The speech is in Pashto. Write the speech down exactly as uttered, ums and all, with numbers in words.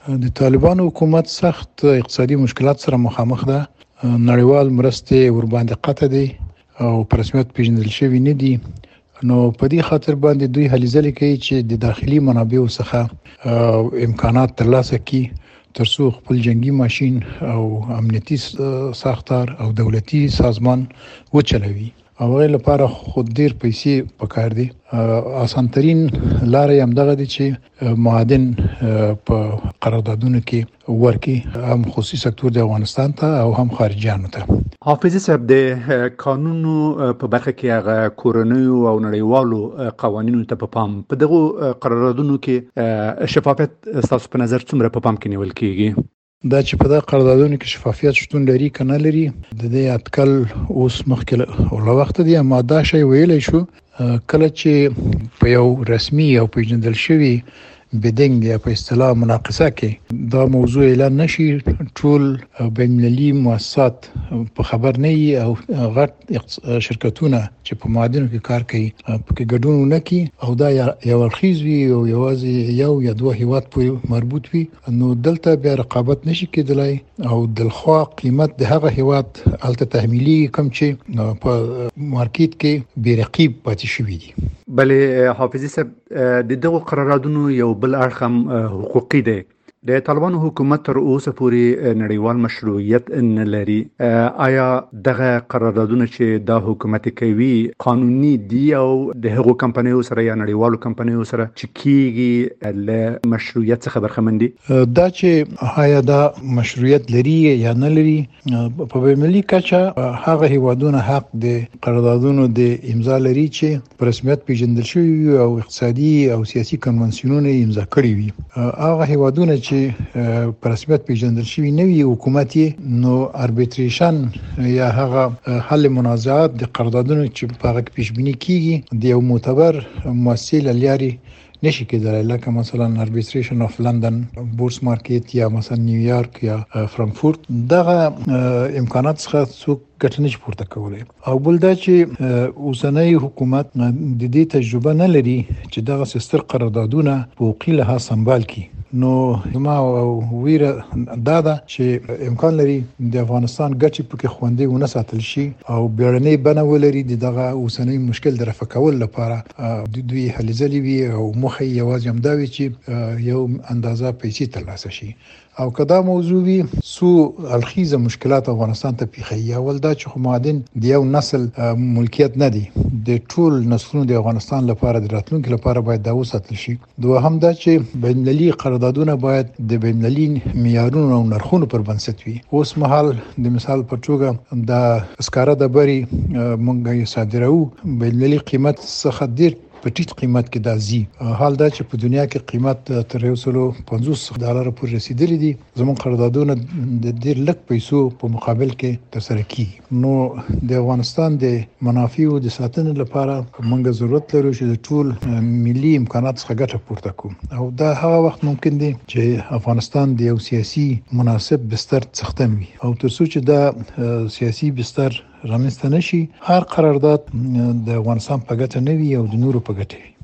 د طالبانو حکومت سخت اقتصادي مشکلات سره مخامخ ده. نړیوال مرستې ورباندې قطع دي او په رسمیت پیژندل شوي نه دي. نو په دې خاطر باندې دوی هلې ځلې کوي چې د داخلي منابعو څخه امکانات ترلاسه کړي ترڅو خپل جنگي ماشين او امنیتي ساختار او دولتي سازمان وچلوي. او غیر لپاره خود ډیر پیسې پکار دي. آسان ترين لارې هم دغه دي چې معادن په قراردادونو کې ورکي هم خصوصي سکتور د افغانستان ته او هم خارجيانو ته. حافظ صاحب د قانونو په برخه کې هغه کورنیو او نړیوالو قوانینو ته په پام په دغه قراردادونو کې شفافیت تاسو په نظر څومره په پام کې نیول کیږي؟ دا چې په دغه قراردادونو کې شفافیت شتون لري کنه لري د دې اټکل اوس مخکې او له وخت دی اما دا شی ویلای شو کله چې په یو رسمي او پیژندل شوی بدنګ یا په اصطلاح مناقصه کې دا موضوع اعلان نشي ټول بین المللي مؤسسات په خبر نه وي او غټ شرکتونه چې په معادنو کې کار کوي په کې ګډون نه کوي او دا یو الخیز وي او یوازې یو یا دوه هیواد پورې مربوط وي نو دلته بیا رقابت نشي کېدلای او دلخوا قیمت د هغه هیواد الته تحمیلي کم چې په مارکیټ کې بې رقیب پاتې شوی دي. بلې حافظي صاحب د دغه قراردادونو یو بل اړخ هم حقوقي دی. د طالبانو حکومت تر اوسه پورې نړیوال مشروعیت نه لري. آیا دغه قراردادونه چې د حکومت کوي قانوني دي او د هغو کمپنیو سره یا نړیوالو کمپنیو سره چې کیږي له مشروعیت څخه برخمن دي؟ دا چې آیا دا مشروعیت لري یا نه لري په بین‌المللي کچه هغه هیوادونه حق د قراردادونو د امضا لري چې په رسمیت پیژندل شوی او اقتصادي او سیاسي کنوانسیونونه امضا کړی وي. هغه هیوادونه چې په رسمیت پیژندل شوی نوی حکومت نو اربیټریشن یا هغه حل منازعات د قراردادونو چې په هغه کې پیشبینی کیږي د یو معتبر مؤسسې لاري نشي کېدای لکه مثلا اربیټریشن اف لندن بورس مارکیټ یا مثلا نیویارک یا فرانکفورت دغه امکانات څخه څوک ګټه نشي پورته کولای. او بل دا چې اوسنۍ حکومت د دې تجربه نه لري چې دغه سستر قراردادونه په حقوقي لحاظ سمبال کړي. نو ما ویره دا ده چې امکان لري د افغانستان ګټې پکې خوندې ونه ساتل شي او بیړنۍ بڼه ولري دغه اوسنۍ مشکل د رفع کول لپاره د دوی هلې ځلې وي او مخه یوازې هم دا وي چې یو اندازه پیسې ترلاسه شي. او کدا موضوع وي سو الخیزه مشکلات افغانستان ته پیخي اول دا چې معادن د یو نسل ملکیت نه دي د ټول نسلونو د افغانستان لپاره د راتلونکو لپاره باید دا وساتل شي. دوهم دا چې بین المللي قراردادونه باید د بین المللي معیارونو او نرخونو پر بنسټ وي. اوس مهال د مثال په توګه د اسکاره د بری مونږه صادرو بین المللي قیمت څخه ډیر په ټیټ قیمت کې دازي. حال دا چې په دنیا کې قیمت تر یو سل پنځوس ډالر پورې رسیدلی دي زموږ قراردادونه د ډیر لږ پیسو په مقابل کې ترسره کیږي. نو د افغانستان د منافعو د ساتنې لپاره موږ ضرورت لرو چې د ټول ملي امکانات څخه ګټه پورته کړو او دا هغه وخت ممکن دی چې افغانستان د یو سیاسي مناسب بستر څښتن وي او ترڅو چې دا سیاسي بستر رامنځته نشي هر قرارداد د افغانستان په ګټه نه وي او د نورو په ګټه وي.